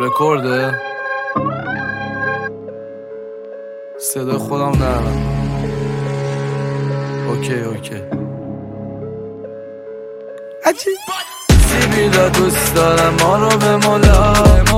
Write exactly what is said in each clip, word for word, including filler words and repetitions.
رکورده صدای خودم نرم. اوکی اوکی عجیب. سیبیلا دوست دارم ما رو به مولا،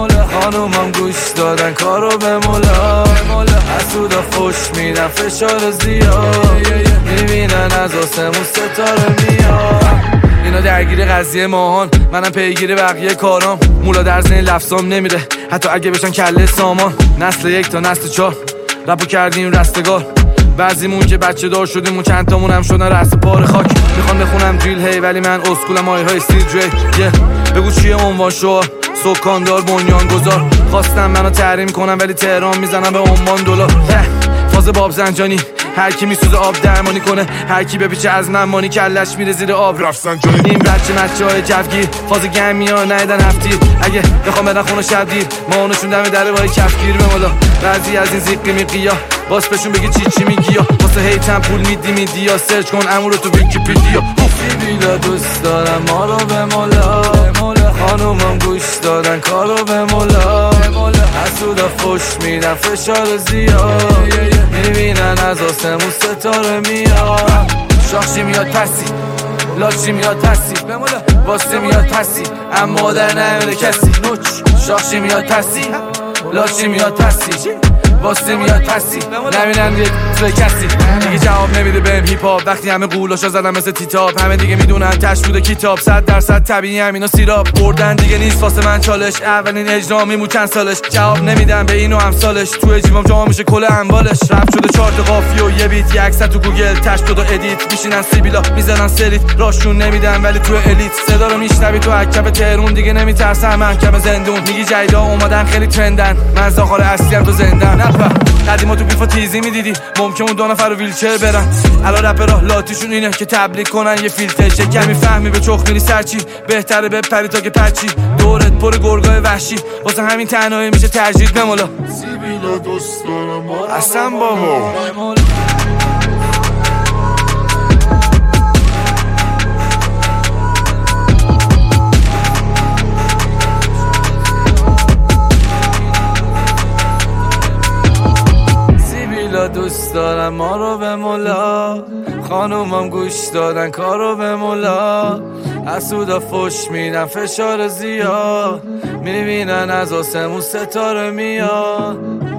خانومم گوش دادن کارو به مولا، حسودا فوش میدن فشار زیاد، میبینن از آسمون ستاره میاد. اینا درگیر قضیه ماهان، منم پیگیر بقیه کارام. مولا در ذهن لفظام نمیره حتی اگه بشن کله سامان. نسل یک تا نسل چهار رپو کردیم رستگار، بعضیمون که بچه دار شدیم و چند تامون هم شدن رست پار خاک. میخوام بخونم دریل هی ولی من اسکولم آیه های استیل دری. yeah. بگو چیه عنوان شعار سکاندار بنیان گذار. خواستم منو تحریم کنم ولی تهران میزنم به عمان دلار. فاز باب زنجانی هر کی میسوزه آب درمانی کنه، هر کی بپیچه از من مانی کلش میره زیر آب رفت زنجانی. این بچه مچه های جوگیر فاز گمی ها نیدن هفتیر، اگه بخوام برن خونه شب دیر ما نشون دم دره بای کفگیر به مولا. بعضی از این زیقی میقیا باس بهشون بگی چی چی میگی یا واسه هیتم پول میدی میدی یا سرچ کن امو رو تو ویکی‌پدیا. سیبیلا دوست دارم ما رو به مولا، خانومم گوش دادن کارو به مولا، حسودا فوش میدن فشار زیاد، میبینن از آسمون ستاره میاد. شاخشی میاد پسی لاچی میاد پسی، واسه میاد پسی اما در نمیره کسی. شاخشی میاد پسی لاچی میاد پسی، واسه میاد پسی نمیرن یک توی کسی. دیگه جواب نمیده بهم هیپ هاپ وقتی همه قولاشا زدن مثل تیتاب. همه دیگه میدونن تش بوده کتاب، صد درصد طبیعی همینا سیراب. بردن دیگه نیست واسه من چالش، اولین اجرا میمون چند سالش. جواب نمیدم به اینو امثالش، تو جیبام جا میشه کل انبالش. رپ شده چارت قافیه و یه بیت، یه عکس تو گوگل تش شده ادیت. میشینن سیبیلا میزنن سریت راشون نمیدن ولی تو الیت. صدا رو میشنوی تو اکب تهرون دیگه نمیترسن محکم زندون. میگی جیدا اومدن خیلی ترندن، من زاخار اصلی ام تو زندان. قدیما تو بیفا تیزی میدیدی ممکن اون دو نفر رو ویلچر برن، الان رپرها لاتیشون اینه که تبلیغ کنن یه فیلتر. شکر میفهمی به چخ میری سرچی، بهتره بپری تا که پچی. دورت پر گرگای وحشی واسه همین تنهایی میشه ترجیح به مولا. سیبیلا دوست دارم اصلا بابا دوست دارم ما رو به مولا، خانومم گوش دادن کارو به مولا، حسودا فوش میدن فشار زیاد، میبینن از آسمون ستاره میاد.